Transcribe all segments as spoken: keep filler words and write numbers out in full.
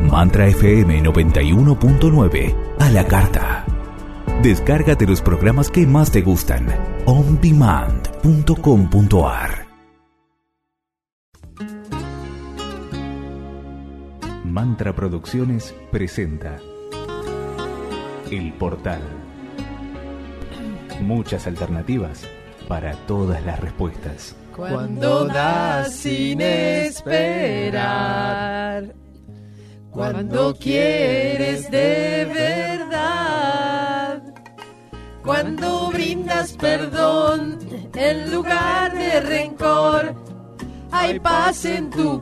Mantra F M noventa y uno punto nueve a la carta. Descárgate los programas que más te gustan. on demand punto com punto a r. Mantra Producciones presenta El Portal. Muchas alternativas para todas las respuestas. Cuando das sin esperar, cuando quieres de verdad, cuando brindas perdón en lugar de rencor, hay paz en tu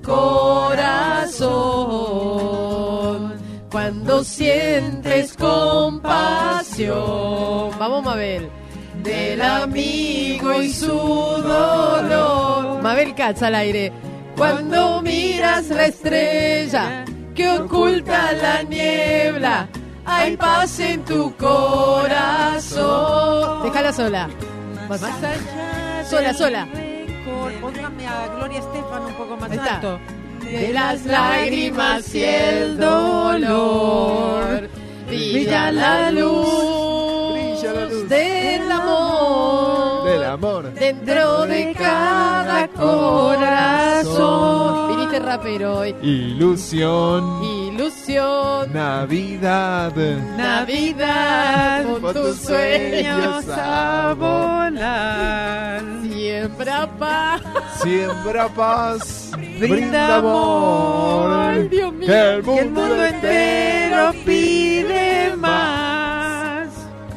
corazón. Cuando sientes compasión, vamos Mabel, del amigo y su dolor. Mabel Katz al aire. Cuando miras la estrella que oculta la niebla, hay paz en tu corazón. Déjala sola. Más allá. Sola, sola. Póngame a Gloria Estefan un poco más Está. alto. De las lágrimas y el dolor, brilla la luz, Brilla la luz del amor, del amor dentro de cada corazón. Viniste rapero hoy. Ilusión, Ilusión, Navidad, Navidad, con tus sueños a volar. siembra paz. siembra paz, Brinda amor. Ay, Dios mío. que el Que el mundo, mundo entero pide más.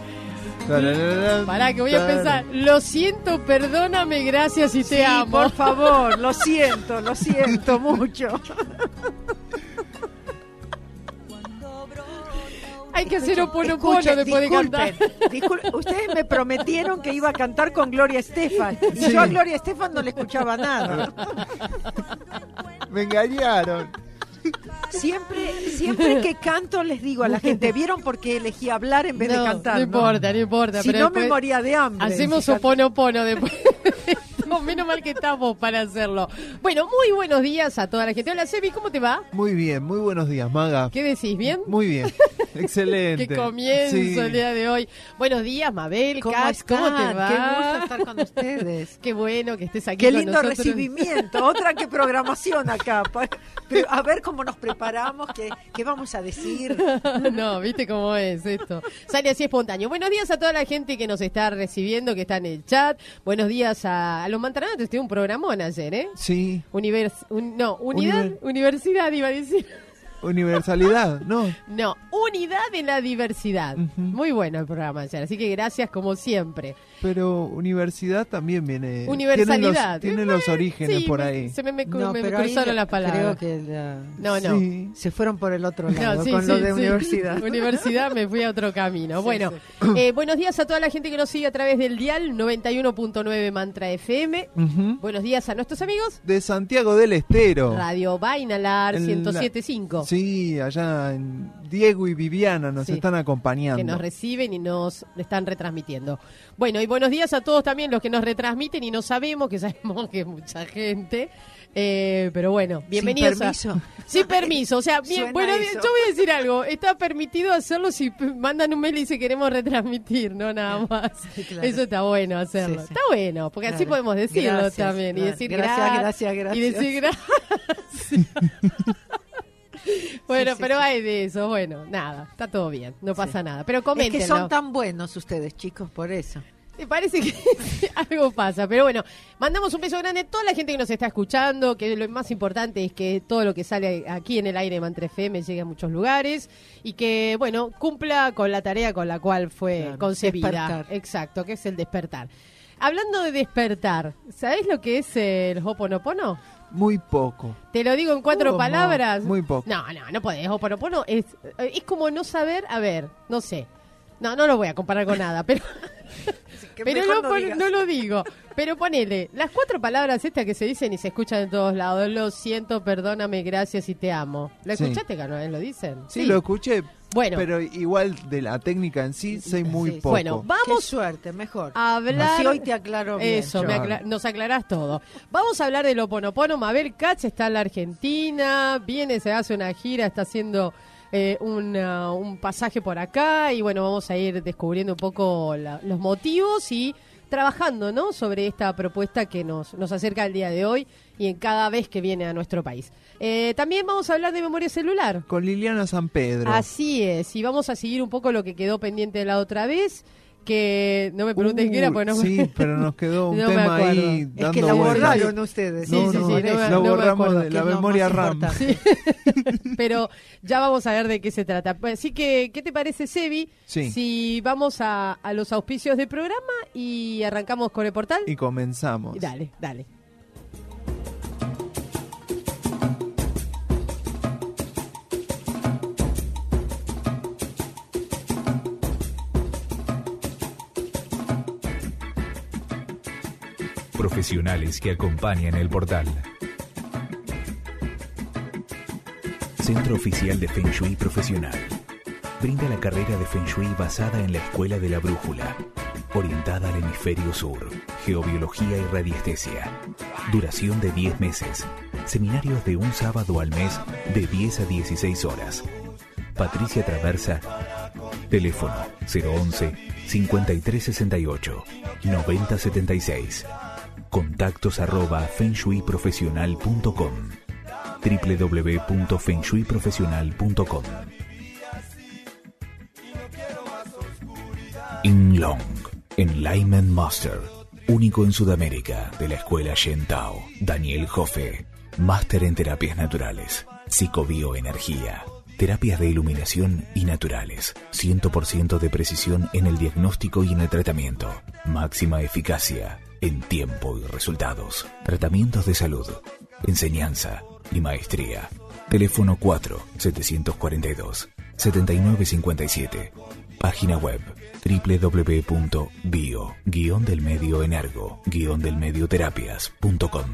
Pará que voy a pensar. Lo siento, perdóname, gracias y te Sí, amo. por favor, lo siento, lo siento mucho. Hay que hacer oponopono Escuchen, después de cantar. disculpen, disculpen, ustedes me prometieron que iba a cantar con Gloria Estefan y Sí. yo a Gloria Estefan no le escuchaba nada. Me engañaron. Siempre, siempre que canto les digo a la gente, ¿vieron por qué elegí hablar en vez No, de cantar? no importa, no importa. Si pero no después me moría de hambre. hacemos Si can- oponopono después. No, menos mal que estamos para hacerlo. Bueno, muy buenos días a toda la gente. Hola, Sebi, ¿cómo te va? Muy bien, muy buenos días, Maga. ¿Qué decís? ¿Bien? Muy bien, excelente. Qué comienzo Sí. el día de hoy. Buenos días, Mabel, ¿Cómo Katz, ¿cómo te están? va? Qué gusto estar con ustedes. Qué bueno que estés aquí Qué con lindo nosotros. recibimiento, otra que programación acá. Pa- Pero a ver cómo nos preparamos, qué, qué vamos a decir. No, viste cómo es esto. Sale así espontáneo. Buenos días a toda la gente que nos está recibiendo, que está en el chat. Buenos días a, a los mantanatos. Tuve un programón ayer, ¿eh? Sí, Univers, un- no, unidad, Univer- universidad iba a decir. universalidad, ¿no? No, unidad en la diversidad. Ujú. Muy bueno el programa ayer, así que gracias como siempre. Pero universidad también viene. Universalidad. Tiene los, tiene los orígenes Sí, por me- ahí. Se me, me, No, me pero ahí cruzaron ya las palabras. Creo que la- No, no. Sí. se fueron por el otro lado No, sí, con sí, lo de sí. universidad. Universidad me fui a otro camino. Sí, Bueno, eh, buenos días a toda la gente que nos sigue a través del dial noventa y uno punto nueve Mantra F M. Ujú. Buenos días a nuestros amigos. De Santiago del Estero. Radio Bainalar En ciento la- siete punto cinco. Sí, allá en Diego y Viviana nos Sí. están acompañando. Que nos reciben y nos están retransmitiendo. Bueno, y buenos días a todos también los que nos retransmiten y no sabemos, que sabemos que es mucha gente. Eh, pero bueno, bienvenidos Sin permiso. a... Sin permiso. O sea, bien, Suena bueno, eso. yo voy a decir algo. Está permitido hacerlo si p- mandan un mail y dice queremos retransmitir, no nada más. Claro. Eso está bueno hacerlo. Sí, sí. Está bueno, porque así Claro. podemos decirlo Gracias, también. Y claro. decir Gracias, gra- gracias, gracias. Y decir gracias. Bueno, Sí, sí, pero sí. hay de eso. Bueno, nada, está todo bien, no pasa Sí. nada. Pero Es coméntenlo. que son tan buenos ustedes, chicos, por eso. Me parece que algo pasa, pero bueno, mandamos un beso grande a toda la gente que nos está escuchando, que lo más importante es que todo lo que sale aquí en el aire de Mantra F M llegue a muchos lugares y que, bueno, cumpla con la tarea con la cual fue Claro, concebida. despertar. Exacto, que es el despertar. Hablando de despertar, ¿sabés lo que es el Ho'oponopono? Muy poco. Te lo digo en cuatro ¿Cómo? palabras. Muy poco. No, no, no podés. Ho'oponopono es, es como no saber, a ver, no sé. No, no lo voy a comparar con nada, pero... Que Pero mejor no, no por- digas. no lo digo. Pero ponele, las cuatro palabras estas que se dicen y se escuchan en todos lados. Lo siento, perdóname, gracias y te amo. ¿Lo Sí. escuchaste que no lo dicen? Sí, lo escuché, Bueno. pero igual de la técnica en sí sé muy Sí. poco. Bueno, Qué vamos suerte, mejor. a hablar... Así hoy te aclaro bien. Eso, me acla- nos aclarás todo. Vamos a hablar del Ho'oponopono. Mabel Katz está en la Argentina, viene, se hace una gira, está haciendo eh, una- un pasaje por acá y bueno, vamos a ir descubriendo un poco la- los motivos y trabajando, ¿no?, sobre esta propuesta que nos, nos acerca el día de hoy y en cada vez que viene a nuestro país. Eh, también vamos a hablar de memoria celular. Con Liliana San Pedro. Así es, y vamos a seguir un poco lo que quedó pendiente de la otra vez, que no me preguntes Uh, qué era, porque no me... Sí, pero nos quedó un No me tema acuerdo. ahí Es dando que la vueltas. borraron ustedes. Sí, No, sí, no, sí, no me- la no me borramos acuerdo. de la Que es lo memoria más RAM. importante. Pero ya vamos a ver de qué se trata. Así que, ¿qué te parece, Sebi? Sí. Si vamos a, a los auspicios del programa y arrancamos con el portal. Y comenzamos. Dale, dale. Profesionales que acompañan el portal. Centro Oficial de Feng Shui Profesional. Brinda la carrera de Feng Shui basada en la Escuela de la Brújula, orientada al hemisferio sur, geobiología y radiestesia. Duración de diez meses. Seminarios de un sábado al mes de diez a dieciséis horas. Patricia Traversa. Teléfono cero once, cincuenta y tres sesenta y ocho, noventa setenta y seis. Contactos arroba feng shui profesional punto com. doble u doble u doble u punto feng shui profesional punto com. Inlong, Enlightenment Master, único en Sudamérica de la escuela Shen Tao. Daniel Joffe, máster en terapias naturales, psicobioenergía, terapias de iluminación y naturales, cien por ciento de precisión en el diagnóstico y en el tratamiento, máxima eficacia en tiempo y resultados, tratamientos de salud, enseñanza y maestría. Teléfono cuatro, setecientos cuarenta y dos, setenta y nueve cincuenta y siete. Página web doble u doble u doble u punto bio guion del medio energo guion del medio terapias punto com.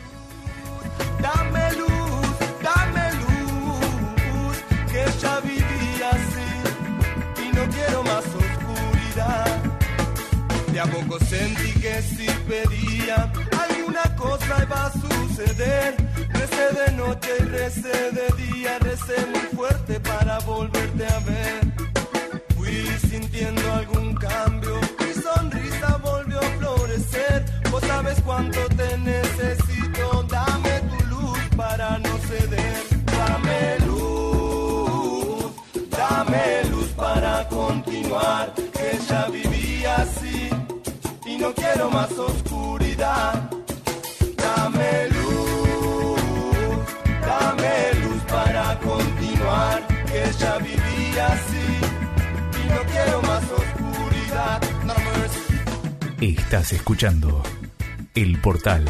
Dame luz, dame luz, que ya viví así y no quiero más oscuridad. De a poco sentí que si pedía alguna cosa iba a suceder. Recé de noche y recé de día, recé muy fuerte para volverte a ver. Fui sintiendo algún cambio, mi sonrisa volvió a florecer. Vos sabes cuánto te necesito, dame tu luz para no ceder. Dame luz, dame luz para continuar, que ya viví así y no quiero más oscuridad. Dame luz, dame luz para continuar, que ya viví así. No quiero más oscuridad. No mercy. Estás escuchando El Portal.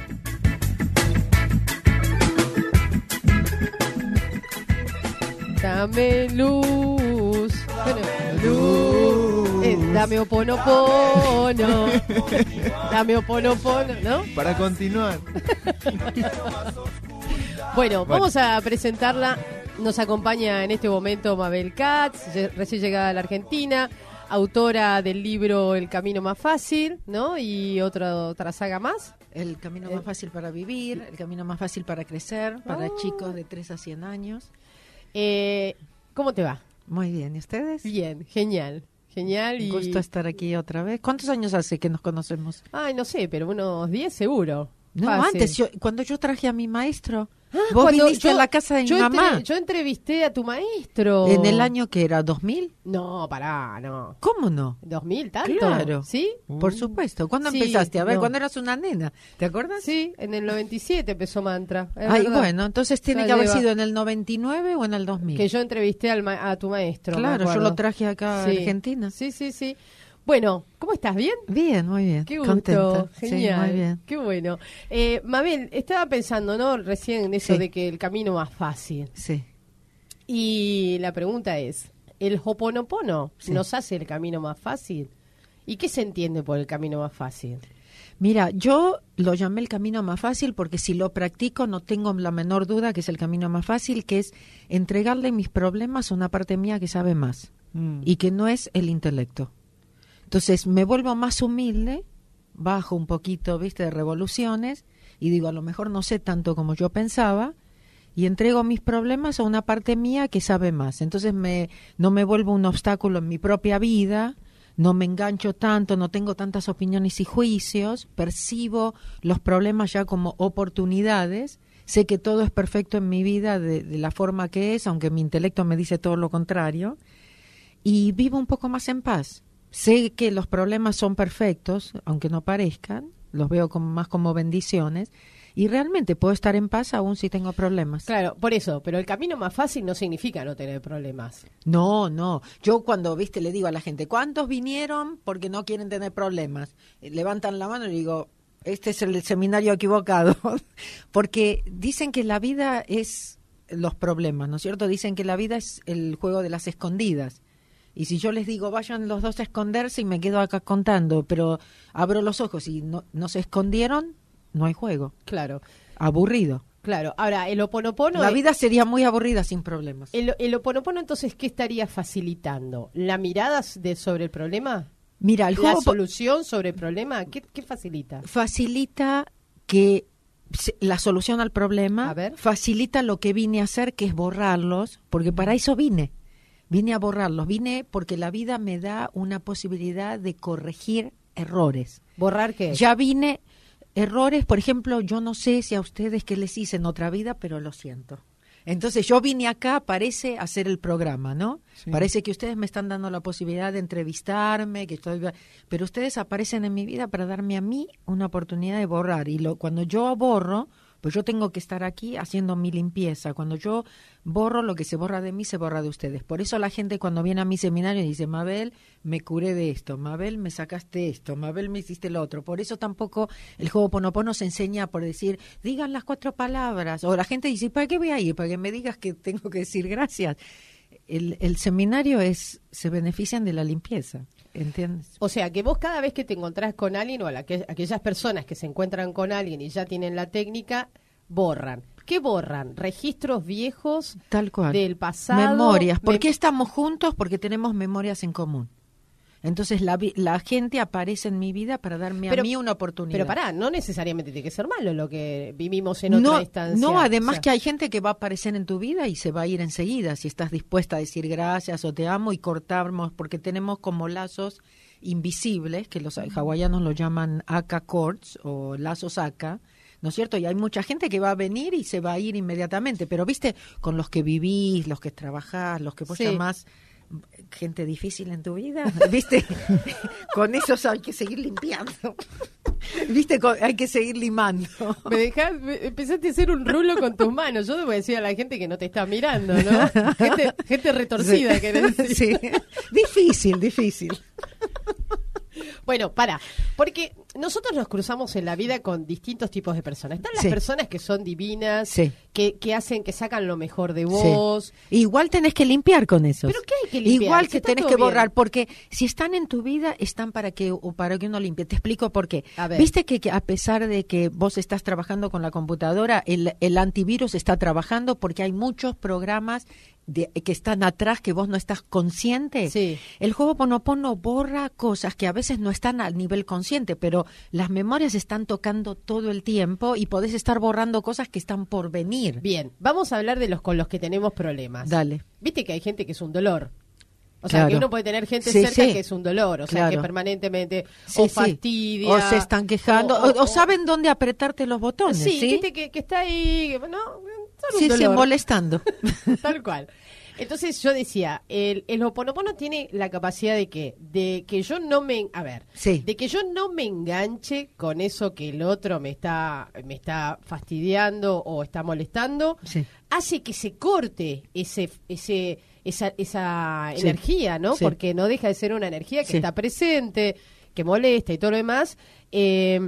Dame luz. Bueno, luz. Eh, dame Ho'oponopono. Dame Ho'oponopono, ¿no? Para continuar. Bueno, vamos a presentarla. Nos acompaña en este momento Mabel Katz, ye- recién llegada a la Argentina, autora del libro El Camino Más Fácil, ¿no? Y otra, otra saga más. El camino Eh. más fácil para vivir, el camino más fácil para crecer, para Oh. chicos de tres a cien años. Eh, ¿Cómo te va? Muy bien, ¿y ustedes? Bien, genial, genial. Y... Un gusto estar aquí otra vez. ¿Cuántos años hace que nos conocemos? Ay, no sé, pero unos diez seguro. No, Fácil. antes, yo, cuando yo traje a mi maestro, Ah, vos cuando viniste yo- a la casa de mi yo entre- mamá. yo entrevisté a tu maestro. ¿En el año que era? ¿dos mil? No, pará, no. ¿Cómo no? ¿dos mil tanto? Claro. ¿Sí? Por supuesto. ¿Cuándo Sí, empezaste? A ver, no. cuando eras una nena. ¿Te acuerdas? Sí, en el noventa y siete empezó Mantra. es Ay, verdad. bueno, entonces tiene Ya que haber lleva- sido en el noventa y nueve o en el dos mil. Que yo entrevisté al ma- a tu maestro. me Claro, yo acuerdo. lo traje acá Sí. a Argentina. Sí, sí, sí. Bueno, ¿cómo estás? ¿Bien? Bien, muy bien. Qué gusto, Contenta. genial. Sí, muy bien. Qué bueno. Eh, Mabel, estaba pensando, ¿no? Recién en eso Sí. de que el camino más fácil. Sí. Y la pregunta es, ¿el Ho'oponopono Sí. nos hace el camino más fácil? ¿Y qué se entiende por el camino más fácil? Mira, yo lo llamé el camino más fácil porque si lo practico no tengo la menor duda que es el camino más fácil, que es entregarle mis problemas a una parte mía que sabe más Mm. y que no es el intelecto. Entonces me vuelvo más humilde, bajo un poquito, viste, de revoluciones y digo, a lo mejor no sé tanto como yo pensaba y entrego mis problemas a una parte mía que sabe más. Entonces me, no me vuelvo un obstáculo en mi propia vida, no me engancho tanto, no tengo tantas opiniones y juicios, percibo los problemas ya como oportunidades, sé que todo es perfecto en mi vida de, de la forma que es, aunque mi intelecto me dice todo lo contrario, y vivo un poco más en paz. Sé que los problemas son perfectos, aunque no parezcan, los veo como, más como bendiciones, y realmente puedo estar en paz aún si tengo problemas. Claro, por eso, pero el camino más fácil no significa no tener problemas. No, no. Yo cuando, viste, le digo a la gente, ¿cuántos vinieron porque no quieren tener problemas? Eh, Levantan la mano y digo, este es el seminario equivocado. Porque dicen que la vida es los problemas, ¿no es cierto? Dicen que la vida es el juego de las escondidas. Y si yo les digo, vayan los dos a esconderse y me quedo acá contando, pero abro los ojos y no, no se escondieron, no hay juego. Claro, Aburrido. claro. Ahora, el Ho'oponopono... La es- vida sería muy aburrida sin problemas. El, el Ho'oponopono, entonces, ¿qué estaría facilitando? ¿La mirada de, sobre el problema? Mira, el ¿La juego solución sobre el problema? ¿Qué, qué facilita? facilita que se- la solución al problema, A ver. facilita lo que vine a hacer, que es borrarlos, porque para eso vine. Vine a borrarlos, vine porque la vida me da una posibilidad de corregir errores. ¿Borrar qué? Ya vine, errores, por ejemplo, yo no sé si a ustedes qué les hice en otra vida, pero lo siento. Entonces yo vine acá, parece, a hacer el programa, ¿no? Sí. Parece que ustedes me están dando la posibilidad de entrevistarme, que estoy, pero ustedes aparecen en mi vida para darme a mí una oportunidad de borrar. Y lo, cuando yo borro, pues yo tengo que estar aquí haciendo mi limpieza. Cuando yo borro, lo que se borra de mí se borra de ustedes. Por eso la gente cuando viene a mi seminario dice, Mabel, me curé de esto, Mabel, me sacaste esto, Mabel, me hiciste lo otro. Por eso tampoco el Ho'oponopono se enseña por decir, digan las cuatro palabras. O la gente dice, ¿para qué voy a ir? Para que me digas que tengo que decir gracias. El, el seminario es, se benefician de la limpieza, ¿entiendes? O sea, que vos cada vez que te encontrás con alguien o a la que, aquellas personas que se encuentran con alguien y ya tienen la técnica, borran. ¿Qué borran? ¿Registros viejos Tal cual. del pasado? Memorias. ¿Por Mem- qué estamos juntos? Porque tenemos memorias en común. Entonces la, vi- la gente aparece en mi vida para darme Pero- a mí una oportunidad. Pero pará, no necesariamente tiene que ser malo lo que vivimos en otra no, instancia. no, además O sea, que hay gente que va a aparecer en tu vida y se va a ir enseguida si estás dispuesta a decir gracias o te amo y cortamos, porque tenemos como lazos invisibles, que los hawaianos lo llaman aka cords o lazos aka, ¿no es cierto? Y hay mucha gente que va a venir y se va a ir inmediatamente, pero viste, con los que vivís, los que trabajás, los que vos Sí. llamás gente difícil en tu vida, ¿viste? Con esos hay que seguir limpiando. ¿Viste? Con- hay que seguir limando. Me dejás, me- empezaste a hacer un rulo con tus manos. Yo debo decir a la gente que no te está mirando, ¿no? Gente, gente retorcida, Sí. querés decir. Sí. Difícil, difícil. Bueno, para, porque nosotros nos cruzamos en la vida con distintos tipos de personas. Están las Sí. personas que son divinas, Sí. que, que hacen, que sacan lo mejor de vos. Sí. Igual tenés que limpiar con esos. ¿Pero qué hay que limpiar? Igual Si que está tenés todo que bien. borrar, porque si están en tu vida, están para que o para que uno limpie. Te explico por qué. A ver. Viste que, que a pesar de que vos estás trabajando con la computadora, el, el antivirus está trabajando porque hay muchos programas de, que están atrás que vos no estás consciente. Sí. El Ho'oponopono borra cosas que a veces no están al nivel consciente, pero las memorias están tocando todo el tiempo y podés estar borrando cosas que están por venir. Bien, vamos a hablar de los con los que tenemos problemas. Dale. Viste que hay gente que es un dolor. O sea, Claro. que uno puede tener gente Sí, cerca sí. que es un dolor, o sea, Claro. que permanentemente Sí, o sí. fastidia. O se están quejando, o, o saben dónde apretarte los botones, Sí, ¿sí? viste que, que está ahí, ¿no? Son un Sí, sí, dolor. molestando. Tal cual. Entonces yo decía, el, el Ho'oponopono tiene la capacidad de que, de que yo no me, a ver, Sí. de que yo no me enganche con eso que el otro me está, me está fastidiando o está molestando, Sí. hace que se corte ese, ese, esa, esa Sí. energía, ¿no? Sí. Porque no deja de ser una energía que Sí. está presente, que molesta y todo lo demás. Eh,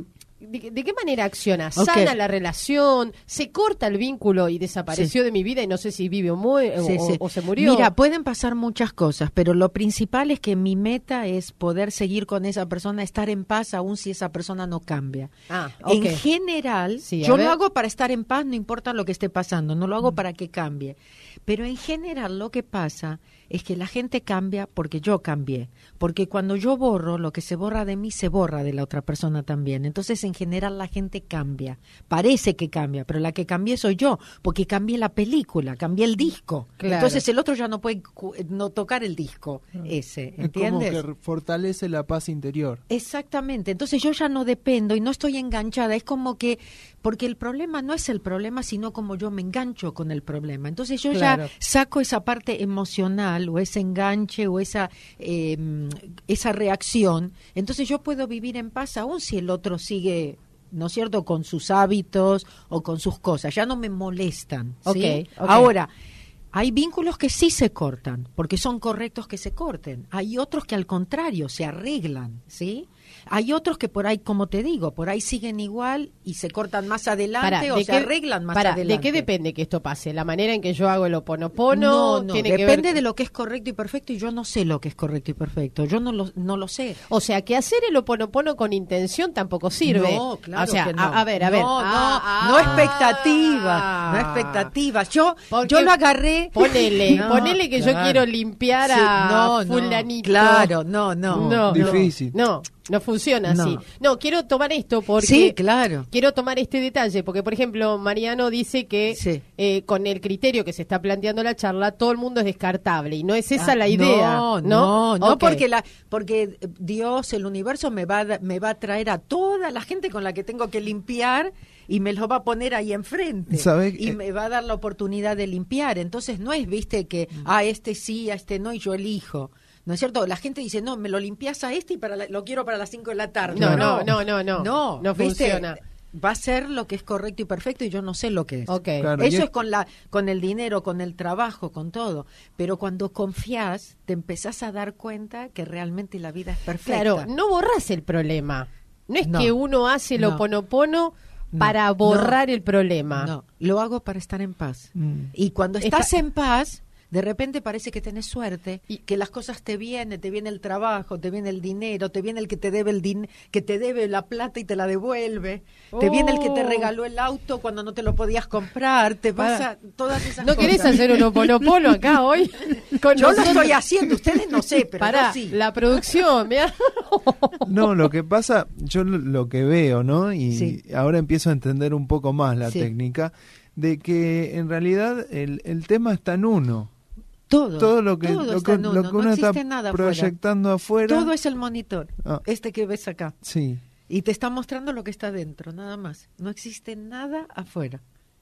¿De, de qué manera acciona? Ok. ¿Sana la relación? ¿Se corta el vínculo y desapareció Sí. de mi vida y no sé si vive o, muere, Sí, o, sí. o se murió? Mira, pueden pasar muchas cosas, pero lo principal es que mi meta es poder seguir con esa persona, estar en paz aun si esa persona no cambia. Ah, ok. En general, Sí, a yo ver. lo hago para estar en paz, no importa lo que esté pasando, no lo hago para que cambie. Pero en general lo que pasa es que la gente cambia porque yo cambié. Porque cuando yo borro, lo que se borra de mí se borra de la otra persona también. Entonces, en general, la gente cambia. Parece que cambia, pero la que cambié soy yo, porque cambié la película, cambié el disco. Claro. Entonces, el otro ya no puede cu- no tocar el disco ese, Es como ¿entiendes? que fortalece la paz interior. Exactamente, entonces yo ya no dependo y no estoy enganchada, es como que, porque el problema no es el problema, sino como yo me engancho con el problema. Entonces yo Claro. ya saco esa parte emocional o ese enganche o esa, eh, esa reacción, entonces yo puedo vivir en paz aún si el otro sigue, ¿no es cierto?, con sus hábitos o con sus cosas, ya no me molestan, ¿sí? Ok, ok. Ahora, hay vínculos que sí se cortan, porque son correctos que se corten. Hay otros que al contrario se arreglan, ¿sí? Hay otros que por ahí, como te digo, por ahí siguen igual y se cortan más adelante Pará, o ¿de se qué- arreglan más pará, adelante. ¿de qué depende que esto pase? ¿La manera en que yo hago el oponopono? No, no, ¿Tiene que depende ver- de lo que es correcto y perfecto y yo no sé lo que es correcto y perfecto. Yo no lo, no lo sé. O sea, que hacer el oponopono con intención tampoco sirve. No, claro o sea, que no. a, a ver, a ver. No, Ah, no, no ah, expectativas, no expectativas. Yo, Porque yo lo agarré. Ponele, No, ponele que yo claro. quiero limpiar Sí, a no, no, fulanito. claro, no, no. No, Difícil. No, no funciona No. así. No, quiero tomar esto porque... Sí, claro. Quiero tomar este detalle, porque por ejemplo, Mariano dice que Sí. eh, con el criterio que se está planteando la charla, todo el mundo es descartable, y no es esa Ah, la idea. No, no, no, no, Ok. porque la, porque Dios, el universo me va a, da- me va a traer a toda la gente con la que tengo que limpiar y me lo va a poner ahí enfrente. ¿Sabes? Y Eh, me va a dar la oportunidad de limpiar. Entonces no es, viste, que a este sí, a este no y yo elijo. ¿No es cierto? La gente dice, no, me lo limpias a este y para la- lo quiero para las cinco de la tarde. No, no, no, no, no. No, No ¿viste? funciona. Va a ser lo que es correcto y perfecto y yo no sé lo que es. Ok. Claro. y Eso es- es con la con el dinero, con el trabajo, con todo. Pero cuando confías, te empezás a dar cuenta que realmente la vida es perfecta. Claro, no borras el problema. No es No. que uno hace el No. oponopono No. para borrar No. el problema. No, lo hago para estar en paz. Mm. Y cuando Está- estás en paz, de repente parece que tenés suerte Y- y que las cosas te vienen, te viene el trabajo, te viene el dinero, te viene el que te debe el din que te debe la plata y te la devuelve, te viene el que te Oh. regaló el auto cuando no te lo podías comprar, te Para. pasa todas esas ¿No cosas. querés hacer un oponopono acá hoy? Con Yo lo nosotros? estoy haciendo, ustedes no sé, pero Pará, yo sí. la producción, mirá. No, lo que pasa, yo lo, lo que veo, ¿no? Y Sí. ahora empiezo a entender un poco más la Sí. técnica, de que en realidad el, el tema está en uno. Todo, Todo lo que, todo lo está que, en lo uno, que no uno está existe nada afuera. proyectando afuera. Todo es el monitor, Ah. este que ves acá. Sí. Y te está mostrando lo que está dentro, nada más. No existe nada afuera.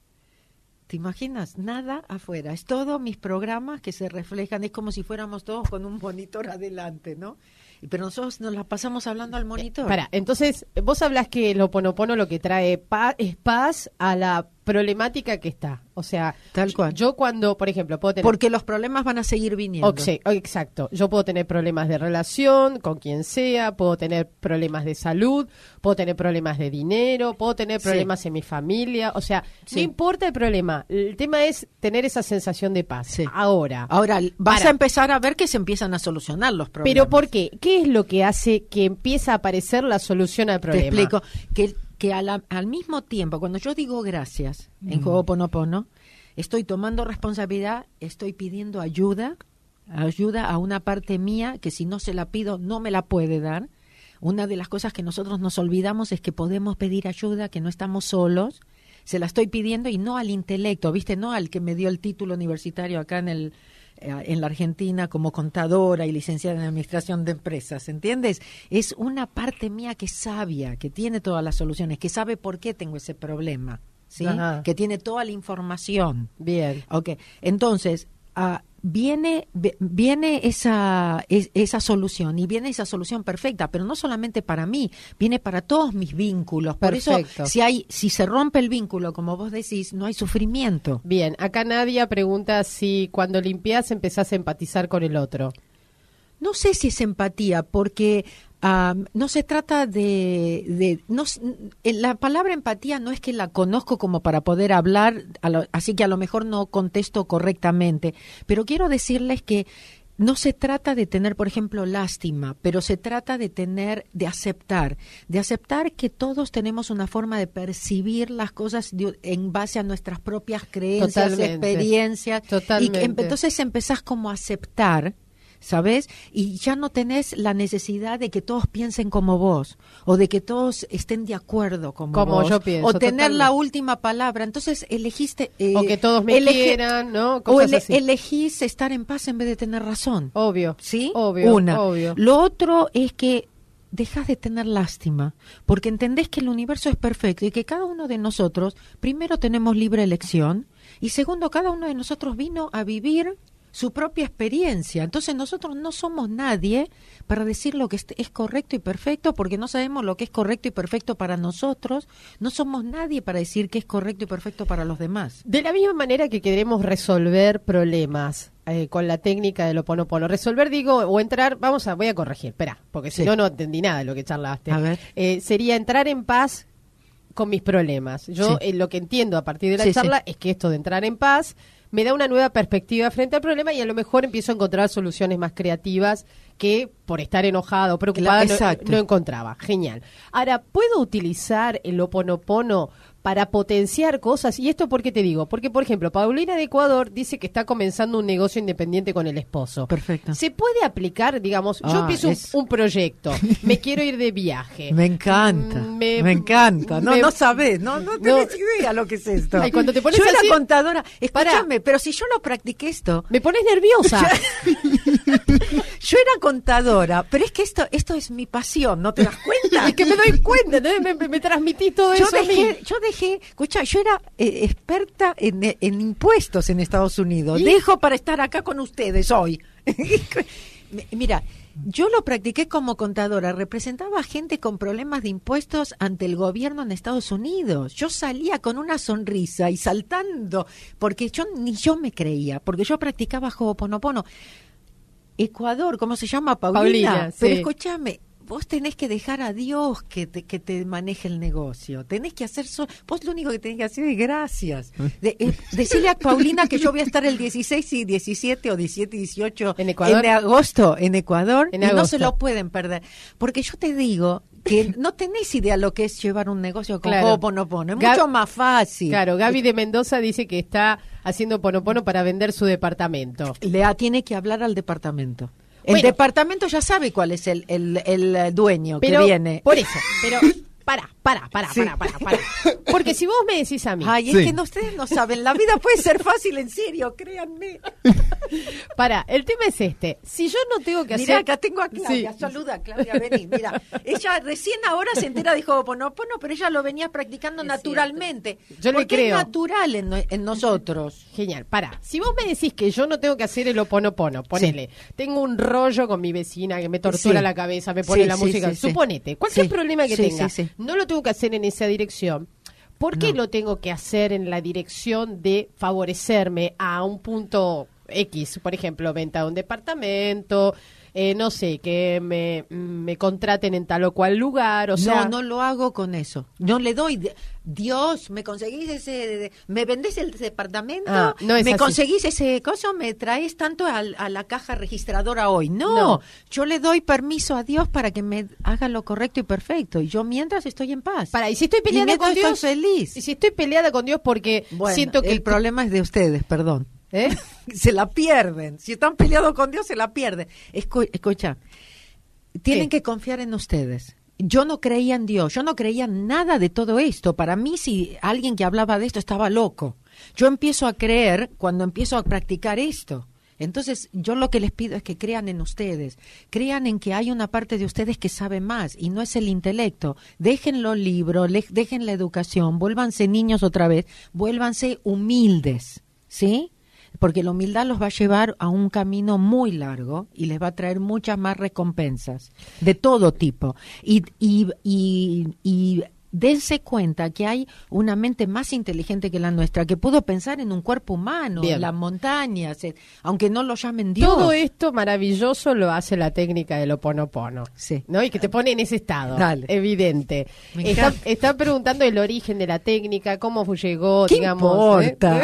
¿Te imaginas? Nada afuera. Es todo mis programas que se reflejan. Es como si fuéramos todos con un monitor adelante, ¿no? Y- Pero nosotros nos la pasamos hablando al monitor. Pará, entonces, vos hablás que el oponopono lo que trae pa- es paz a la problemática que está. O sea, Tal cual. yo cuando, por ejemplo, puedo tener... Porque los problemas van a seguir viniendo. Ok, exacto. Yo puedo tener problemas de relación con quien sea, puedo tener problemas de salud, puedo tener problemas de dinero, puedo tener Sí. problemas en mi familia. O sea, Sí. no importa el problema. El tema es tener esa sensación de paz. Sí. Ahora. Ahora, vas Para. a empezar a ver que se empiezan a solucionar los problemas. ¿Pero por qué? ¿Qué es lo que hace que empieza a aparecer la solución al Te problema? explico. Que, que a la- al mismo tiempo, cuando yo digo gracias en Ho'oponopono, estoy tomando responsabilidad, estoy pidiendo ayuda, ayuda a una parte mía que si no se la pido no me la puede dar. Una de las cosas que nosotros nos olvidamos es que podemos pedir ayuda, que no estamos solos. Se la estoy pidiendo y no al intelecto, ¿viste? No al que me dio el título universitario acá en el eh, en la Argentina como contadora y licenciada en administración de empresas, ¿entiendes? Es una parte mía que es sabia, que tiene todas las soluciones, que sabe por qué tengo ese problema, ¿sí? Ajá. Que tiene toda la información. Bien. Ok, entonces ah, viene vi- viene esa es- esa solución y viene esa solución perfecta, pero no solamente para mí, viene para todos mis vínculos. Por Perfecto. eso si hay si se rompe el vínculo, como vos decís, no hay sufrimiento. Bien, acá Nadia pregunta si cuando limpias empezás a empatizar con el otro. No sé si es empatía, porque Um, no se trata de, de no, la palabra empatía no es que la conozco como para poder hablar, a lo, así que a lo mejor no contesto correctamente, pero quiero decirles que no se trata de tener, por ejemplo, lástima, pero se trata de tener, de aceptar, de aceptar que todos tenemos una forma de percibir las cosas de, en base a nuestras propias creencias, Totalmente. experiencias. Totalmente. Y que, entonces empezás como a aceptar, ¿sabes? Y ya no tenés la necesidad de que todos piensen como vos, o de que todos estén de acuerdo como, Como vos, yo pienso, o tener totalmente. la última palabra. Entonces elegiste... eh, O que todos me elegí- quieran, ¿no? O Cosas ele- así. elegís estar en paz en vez de tener razón. Obvio. ¿Sí? Obvio. Una. Obvio. Lo otro es que dejas de tener lástima, porque entendés que el universo es perfecto y que cada uno de nosotros, primero, tenemos libre elección, y segundo, cada uno de nosotros vino a vivir su propia experiencia. Entonces nosotros no somos nadie para decir lo que es, es correcto y perfecto, porque no sabemos lo que es correcto y perfecto para nosotros. No somos nadie para decir que es correcto y perfecto para los demás. De la misma manera que queremos resolver problemas eh, con la técnica del Ho'oponopono. Resolver, digo, o entrar, vamos a, voy a corregir, espera, porque si Sí. no, no entendí nada de lo que charlaste. A ver. Eh, sería entrar en paz con mis problemas. Yo Sí. eh, lo que entiendo a partir de la Sí, charla sí. es que esto de entrar en paz me da una nueva perspectiva frente al problema y a lo mejor empiezo a encontrar soluciones más creativas que por estar enojado o preocupada no, Exacto. no encontraba. Genial. Ahora, ¿puedo utilizar el Ho'oponopono para potenciar cosas? Y esto, ¿por qué te digo? Porque, por ejemplo, Paulina de Ecuador dice que está comenzando un negocio independiente con el esposo. Perfecto. ¿Se puede aplicar, digamos, yo Ah, empiezo un- es- un, proyecto, me quiero ir de viaje? Me encanta, Mm, me, me- encanta. No, me- no sabes, no, no tenés No. idea lo que es esto. Ay, cuando te pones yo así- era contadora, Pará. escúchame, pero si yo no practiqué esto, Me pones nerviosa. yo era contadora, pero es que esto esto es mi pasión, ¿no te das cuenta? Es que me doy cuenta, ¿no? me, me, me transmitís todo yo eso a mí. dejé, yo dejé, escucha, yo era eh, experta en, en impuestos en Estados Unidos. ¿Y? Dejo para estar acá con ustedes hoy. Mira, yo lo practiqué como contadora, representaba a gente con problemas de impuestos ante el gobierno en Estados Unidos. Yo salía con una sonrisa y saltando, porque yo ni yo me creía, porque yo practicaba Ho'oponopono. Ecuador, ¿cómo se llama? Paulina. Paulina, Pero sí. escúchame, vos tenés que dejar a Dios que te, que te maneje el negocio. Tenés que hacer... So vos lo único que tenés que hacer es gracias. De, eh, decirle a Paulina que yo voy a estar el dieciséis y diecisiete o diecisiete y dieciocho ¿En Ecuador? en agosto en Ecuador. En y no agosto. se lo pueden perder. Porque yo te digo que no tenés idea lo que es llevar un negocio con Claro. Ho'oponopono. Es Gab- mucho más fácil. Claro, Gaby de Mendoza dice que está haciendo Ho'oponopono para vender su departamento. Lea tiene que hablar al departamento. El Bueno. departamento ya sabe cuál es el, el, el dueño Pero, que viene. por eso, pero para, para, para, Sí. para, para, para. Porque si vos me decís a mí, Ay, es Sí. que no, ustedes no saben, la vida puede ser fácil, en serio, créanme. para, el tema es este. Si yo no tengo que Mira, hacer... acá tengo a Claudia, Sí. saluda Claudia, vení, mira. Ella recién ahora se entera de Ho'oponopono, pero ella lo venía practicando Es naturalmente. Yo le porque creo. es natural en, no- en nosotros. Genial, para. Si vos me decís que yo no tengo que hacer el Ho'oponopono, ponele, tengo un rollo con mi vecina que me tortura Sí. la cabeza, me pone Sí, la sí, música, sí, sí. suponete, cualquier Sí. problema que Sí, tenga, sí, sí. no lo tengo que hacer en esa dirección. ¿Por qué No. lo tengo que hacer en la dirección de favorecerme a un punto X? Por ejemplo, venta de un departamento, eh, no sé, que me, me contraten en tal o cual lugar, o sea... no, no lo hago con eso. No le doy. de- Dios, me conseguís ese. Me vendés el departamento. Ah, no es me así. conseguís ese coso. Me traes tanto al- a, la caja registradora hoy. No, No. yo le doy permiso a Dios para que me haga lo correcto y perfecto. Y yo mientras estoy en paz. Para, y si estoy Y peleada mientras con Dios... estoy feliz. Y si estoy peleada con Dios porque Bueno, siento que... el problema es de ustedes, perdón. ¿Eh? Se la pierden. Si están peleados con Dios, se la pierden. Escu- escucha, tienen ¿Qué? que confiar en ustedes. Yo no creía en Dios, yo no creía en nada de todo esto. Para mí, si alguien que hablaba de esto estaba loco. Yo empiezo a creer cuando empiezo a practicar esto. Entonces, yo lo que les pido es que crean en ustedes, crean en que hay una parte de ustedes que sabe más y no es el intelecto. Dejen los libros, le- dejen la educación, vuélvanse niños otra vez, vuélvanse humildes, ¿sí? Porque la humildad los va a llevar a un camino muy largo y les va a traer muchas más recompensas de todo tipo. Y, y, y, y dense cuenta que hay una mente más inteligente que la nuestra, que pudo pensar en un cuerpo humano, Bien. en las montañas, eh, aunque no lo llamen Dios. Todo esto maravilloso lo hace la técnica del Ho'oponopono, Sí. ¿no? Y que te pone en ese estado, Dale. evidente. Me Está, encanta. está preguntando el origen de la técnica, cómo llegó, ¿Qué digamos. importa? ¿eh?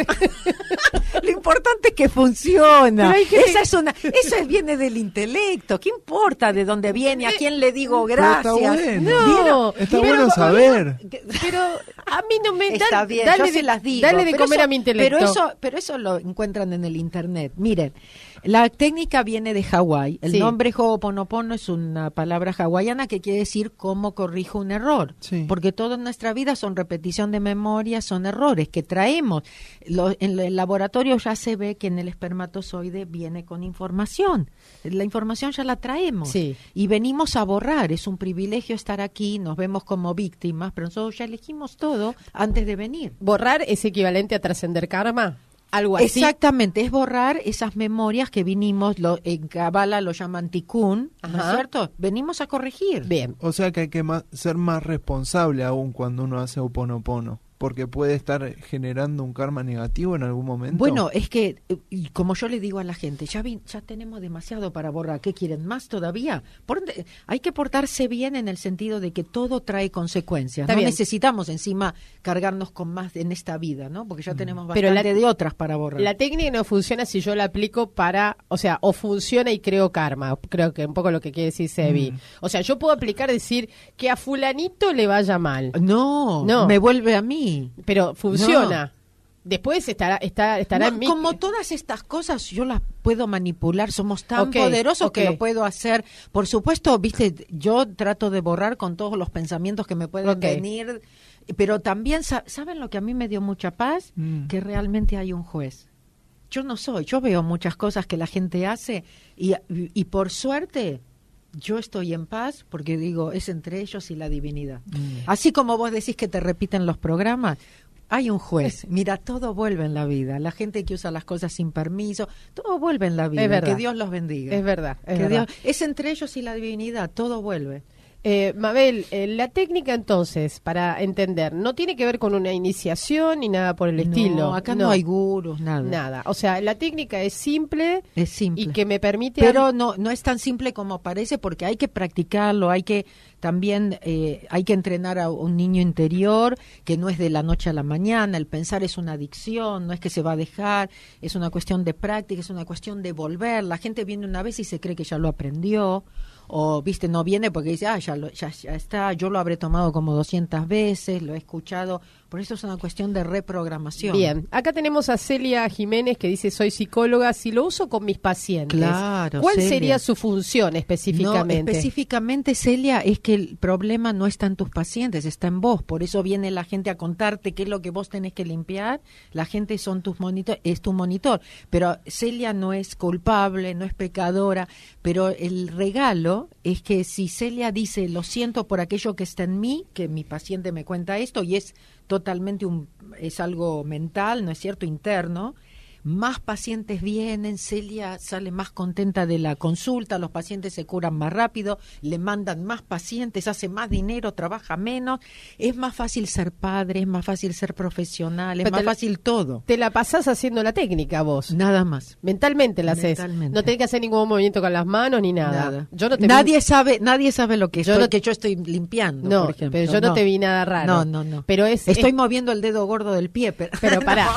Lo importante es que funciona. Pero hay gente- Esa es una, eso es- viene del intelecto. ¿Qué importa de dónde viene? ¿A quién le digo Pero gracias? está bueno. No, Está pero- bueno saber. Pero a mí no me... Está da- bien, dale yo de, se las digo. Dale de pero comer eso- a mi intelecto. Pero eso, pero eso lo encuentran en el internet. Miren, la técnica viene de Hawái. El Sí. nombre Ho'oponopono es una palabra hawaiana que quiere decir cómo corrijo un error. Sí. Porque toda nuestra vida son repetición de memoria, son errores que traemos. Lo- en el laboratorio ya se ve que en el espermatozoide viene con información. La información ya la traemos. Sí. Y venimos a borrar. Es un privilegio estar aquí, nos vemos como víctimas, pero nosotros ya elegimos todo antes de venir. ¿Borrar es equivalente a trascender karma? Algo así. Exactamente, es borrar esas memorias que vinimos, lo, en Kabbalah lo llaman tikkun, ¿no es Ajá. cierto? Venimos a corregir. Bien. O sea que hay que ma- ser más responsable aún cuando uno hace Ho'oponopono, porque puede estar generando un karma negativo en algún momento. Bueno, es que, eh, y como yo le digo a la gente, ya vi- ya tenemos demasiado para borrar, ¿qué quieren más todavía? Por ende, hay que portarse bien en el sentido de que todo trae consecuencias. Está No bien. necesitamos encima cargarnos con más en esta vida, ¿no? Porque ya tenemos Pero bastante la- de otras para borrar. La técnica no funciona si yo la aplico para, o sea, o funciona y creo karma, creo que un poco lo que quiere decir Sebi. Mm. O sea, yo puedo aplicar decir que a fulanito le vaya mal, No, No. me vuelve a mí. pero funciona. Después estará estará estará No, en mí. como todas estas cosas yo las puedo manipular, somos tan Ok, poderosos ok. que lo puedo hacer. Por supuesto, viste, yo trato de borrar con todos los pensamientos que me pueden Ok. venir, pero también, sa- ¿saben lo que a mí me dio mucha paz? Mm. Que realmente hay un juez. Yo no soy, yo veo muchas cosas que la gente hace y, y por suerte yo estoy en paz porque digo, es entre ellos y la divinidad. Mm. Así como vos decís que te repiten los programas, hay un juez. Mira, todo vuelve en la vida. La gente que usa las cosas sin permiso, todo vuelve en la vida. Es verdad. Que Dios los bendiga. Es verdad, es Que verdad. Dios- es entre ellos y la divinidad, todo vuelve. Eh, Mabel, eh, la técnica entonces, para entender, no tiene que ver con una iniciación ni nada por el No, estilo. acá no, hay gurús, nada. Nada. O sea, la técnica es simple Es simple. y que me permite... Pero no, no es tan simple como parece porque hay que practicarlo, hay que también eh, hay que entrenar a un niño interior que no es de la noche a la mañana, el pensar es una adicción, no es que se va a dejar, es una cuestión de práctica, es una cuestión de volver. La gente viene una vez y se cree que ya lo aprendió. O, viste, no viene porque dice, ah, ya, lo, ya, ya está, yo lo habré tomado como doscientas veces, lo he escuchado. Por eso es una cuestión de reprogramación. Bien, acá tenemos a Celia Jiménez que dice, soy psicóloga, si lo uso con mis pacientes, Claro, ¿cuál Celia. sería su función específicamente? No, específicamente, Celia, es que el problema no está en tus pacientes, está en vos. Por eso viene la gente a contarte qué es lo que vos tenés que limpiar. La gente son tus monitor, es tu monitor. Pero Celia no es culpable, no es pecadora. Pero el regalo es que si Celia dice, lo siento por aquello que está en mí, que mi paciente me cuenta esto y es totalmente un, es algo mental, ¿no es cierto?, interno. Más pacientes vienen, Celia sale más contenta de la consulta, los pacientes se curan más rápido, le mandan más pacientes, hace más dinero, trabaja menos, es más fácil ser padre, es más fácil ser profesional, es Pero más te la- fácil todo. Te la pasás haciendo la técnica vos. Nada más. Mentalmente la haces. Mentalmente. No tenés que hacer ningún movimiento con las manos ni nada. Nada. Yo no te nadie vi- sabe, nadie sabe lo que Yo estoy, no- que yo estoy limpiando, No, por ejemplo. pero yo no, te vi nada raro. No, no, no. Pero es, Estoy es- moviendo el dedo gordo del pie, pero, pero pará.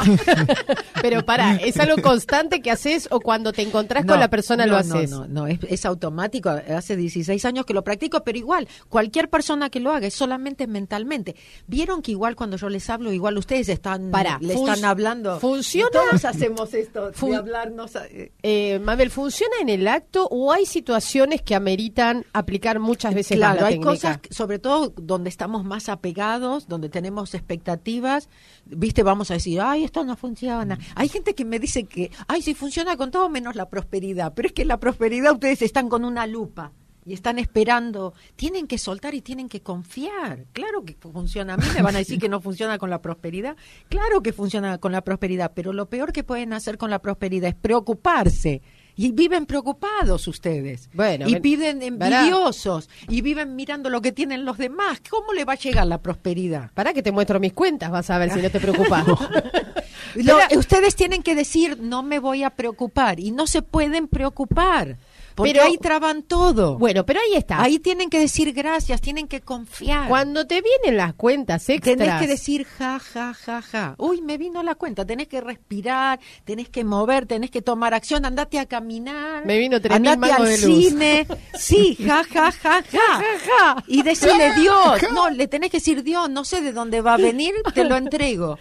pero pará, ¿es algo constante que haces o cuando te encontrás con No, la persona no, lo no, haces? No, no, es, es automático. Hace dieciséis años que lo practico, pero igual, cualquier persona que lo haga es solamente mentalmente. ¿Vieron que igual cuando yo les hablo, igual ustedes están, Pará, le fun- están hablando? ¿funciona? Todos hacemos esto, Fun- de hablarnos. a- eh, Eh, Mabel, ¿funciona en el acto o hay situaciones que ameritan aplicar muchas veces más Claro, la hay técnica? cosas, que- sobre todo donde estamos más apegados, donde tenemos expectativas, viste, vamos a decir, ay, esto no funciona. Hay gente que me dice que, ay, sí funciona con todo menos la prosperidad, pero es que la prosperidad ustedes están con una lupa y están esperando, tienen que soltar y tienen que confiar. Claro que funciona. A mí me van a decir que no funciona con la prosperidad. Claro que funciona con la prosperidad, pero lo peor que pueden hacer con la prosperidad es preocuparse Y viven preocupados ustedes. Bueno, y ven- viven envidiosos. Y viven mirando lo que tienen los demás. ¿Cómo le va a llegar la prosperidad? Pará que te muestro mis cuentas, vas a ver si no te preocupas. Lo- ustedes tienen que decir, no me voy a preocupar. Y no se pueden preocupar. Porque Pero- ahí traban todo. Bueno, pero ahí está. Ahí tienen que decir gracias, tienen que confiar. Cuando te vienen las cuentas extras. Tenés que decir ja, ja, ja, ja. Uy, me vino la cuenta. Tenés que respirar, tenés que mover, tenés que tomar acción. Andate a caminar. Me vino tres mil andate mangos al de luz. cine. Sí, ja, ja, ja, ja. Y decirle Dios. No, le tenés que decir Dios. No sé de dónde va a venir, te lo entrego.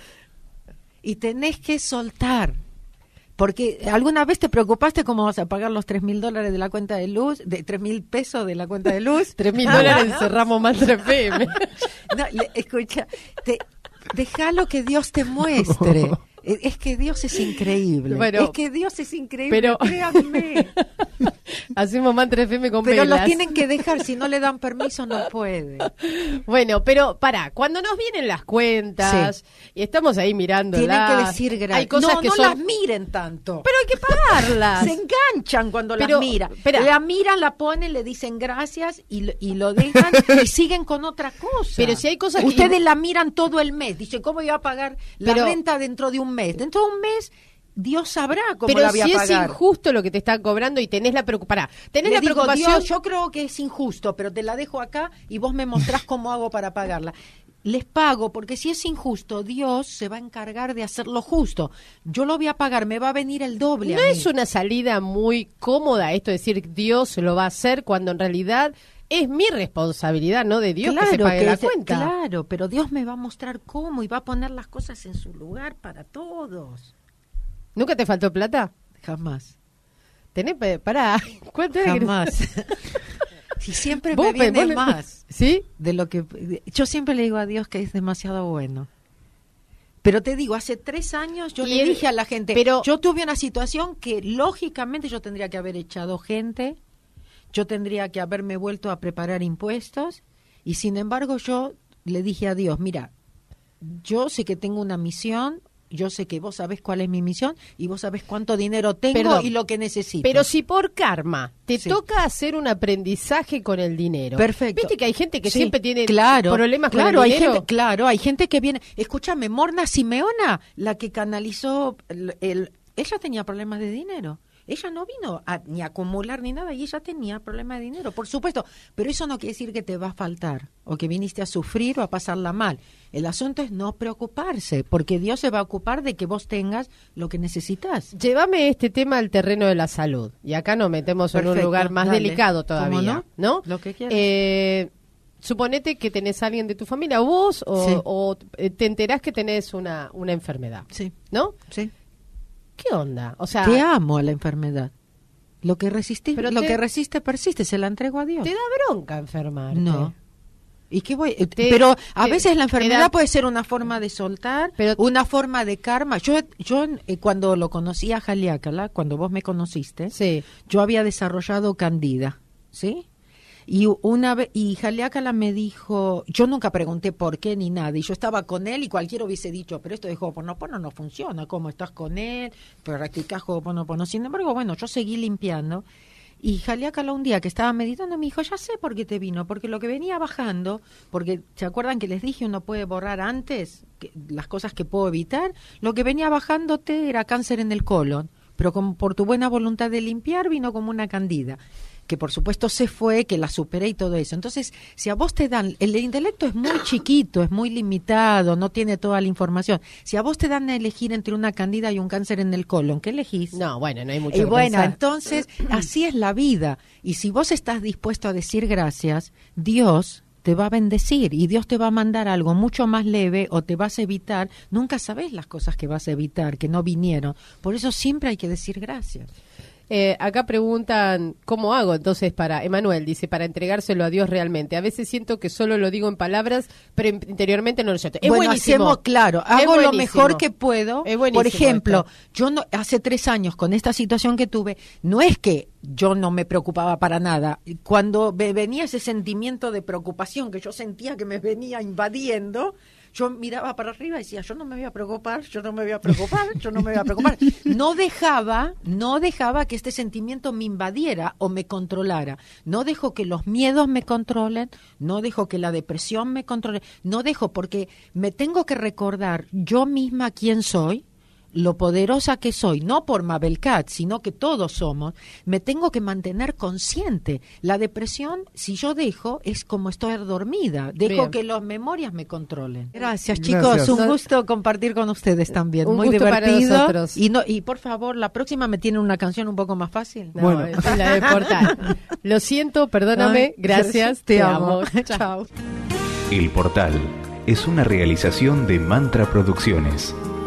Y tenés que soltar. Porque alguna vez te preocupaste cómo vas a pagar los tres mil dólares de la cuenta de luz, de tres mil pesos de la cuenta de luz. Tres mil dólares cerramos más tres F M. No, le- escucha, te, déjalo que Dios te muestre. Es es que Dios es increíble. Bueno, es que Dios es increíble, pero- créanme. Hacemos más tres F M con Pero velas. los tienen que dejar, si no le dan permiso no puede. Bueno, pero pará, cuando nos vienen las cuentas y estamos ahí mirando, Tienen que decir gracias. hay cosas no, que no son... las miren tanto. Pero hay que pagarlas. Se enganchan cuando Pero, las miran. espera. La miran, la ponen, le dicen gracias y, lo- y lo dejan y siguen con otra cosa. Pero si hay cosas que- Ustedes la miran todo el mes. Dicen, ¿cómo voy a pagar la Pero- renta dentro de un mes? Dentro de un mes, Dios sabrá cómo Pero la voy a si es pagar. injusto lo que te están cobrando y tenés la preocupación, tenés Le la digo, preocupación, Dios, yo creo que es injusto, pero te la dejo acá y vos me mostrás cómo hago para pagarla. Les pago, porque si es injusto, Dios se va a encargar de hacerlo justo. Yo lo voy a pagar, me va a venir el doble. no a mí. es una salida muy cómoda esto de decir Dios lo va a hacer cuando en realidad es mi responsabilidad, no de Dios, que se pague la se- cuenta. Claro, pero Dios me va a mostrar cómo y va a poner las cosas en su lugar para todos. ¿Nunca te faltó plata? Jamás, Tenés, pe- pará, ¿cuánto era que- jamás. Si siempre Vos me pe- viene vos le- más ¿Sí? de lo que... Yo siempre le digo a Dios que es demasiado bueno. Pero te digo, hace tres años yo Y le él- dije a la gente, pero- yo tuve una situación que lógicamente yo tendría que haber echado gente, yo tendría que haberme vuelto a preparar impuestos, y sin embargo yo le dije a Dios, mira, yo sé que tengo una misión, yo sé que vos sabés cuál es mi misión, y vos sabés cuánto dinero tengo Perdón, y lo que necesito. Pero si por karma te Sí. toca hacer un aprendizaje con el dinero. Perfecto. Viste que hay gente que Sí, siempre tiene claro, problemas claro, con el hay dinero. gente, claro, hay gente que viene. Escúchame, Morna Simeona, la que canalizó, el, el- ella tenía problemas de dinero. Ella no vino a, ni a acumular ni nada y ella tenía problemas de dinero, por supuesto. Pero eso no quiere decir que te va a faltar o que viniste a sufrir o a pasarla mal. El asunto es no preocuparse, porque Dios se va a ocupar de que vos tengas lo que necesitas. Llévame este tema al terreno de la salud. Y acá nos metemos en un Perfecto, lugar más dale. delicado ¿Cómo todavía. no? Lo que quieras. Eh, suponete que tenés a alguien de tu familia, o vos, o, Sí. o, eh, te enterás que tenés una, una enfermedad. Sí, ¿No? sí. ¿Qué onda? O sea, Te amo a la enfermedad. Lo que resistí, Pero lo te- que resiste persiste, se la entrego a Dios. te da bronca enfermarte. No. ¿Y qué voy? eh, Te- pero a te- veces la te enfermedad da- puede ser una forma de soltar, Pero- una forma de karma. Yo, yo eh, cuando lo conocí a Jaliácala, cuando vos me conociste, Sí. yo había desarrollado candida, ¿sí? Y una vez, y Jaliácala me dijo, yo nunca pregunté por qué ni nada, y yo estaba con él y cualquiera hubiese dicho, pero esto de Ho'oponopono no funciona, ¿cómo estás con él? Practicás Ho'oponopono. Sin embargo, bueno, yo seguí limpiando. Y Jaliácala un día que estaba meditando me dijo, ya sé por qué te vino, porque lo que venía bajando, porque ¿se acuerdan que les dije uno puede borrar antes que, las cosas que puedo evitar? Lo que venía bajándote era cáncer en el colon, pero como por tu buena voluntad de limpiar vino como una candida, que por supuesto se fue, que la superé y todo eso. Entonces, si a vos te dan, el intelecto es muy chiquito, es muy limitado, no tiene toda la información. Si a vos te dan a elegir entre una candida y un cáncer en el colon, ¿qué elegís? No, bueno, no hay mucho Y que bueno, pensar. entonces así es la vida. Y si vos estás dispuesto a decir gracias, Dios te va a bendecir y Dios te va a mandar algo mucho más leve o te vas a evitar. Nunca sabés las cosas que vas a evitar, que no vinieron. Por eso siempre hay que decir gracias. Eh, acá preguntan, ¿cómo hago entonces para, Emanuel dice, para entregárselo a Dios realmente? A veces siento que solo lo digo en palabras, pero in- interiormente no lo siento. Es bueno, buenísimo. hacemos, claro, Es hago lo buenísimo. mejor que puedo. Es buenísimo Por ejemplo, esto. yo no, hace tres años con esta situación que tuve, no es que yo no me preocupaba para nada. Cuando me venía ese sentimiento de preocupación que yo sentía que me venía invadiendo, yo miraba para arriba y decía, yo no me voy a preocupar, yo no me voy a preocupar, yo no me voy a preocupar. No dejaba, no dejaba que este sentimiento me invadiera o me controlara. No dejo que los miedos me controlen, no dejo que la depresión me controle, no dejo, porque me tengo que recordar yo misma quién soy, lo poderosa que soy, no por Mabel Katz, sino que todos somos. Me tengo que mantener consciente. La depresión, si yo dejo, es como estar dormida. Dejo Bien. que las memorias me controlen. Gracias, chicos. Gracias. Un gusto compartir con ustedes también. Un Muy gusto para divertido. nosotros. Y, no, y por favor, la próxima me tiene una canción un poco más fácil. No, Bueno. es la de Portal. Lo siento, perdóname, Ay, gracias, te, te, amo. amo. Chao. El Portal es una realización de Mantra Producciones.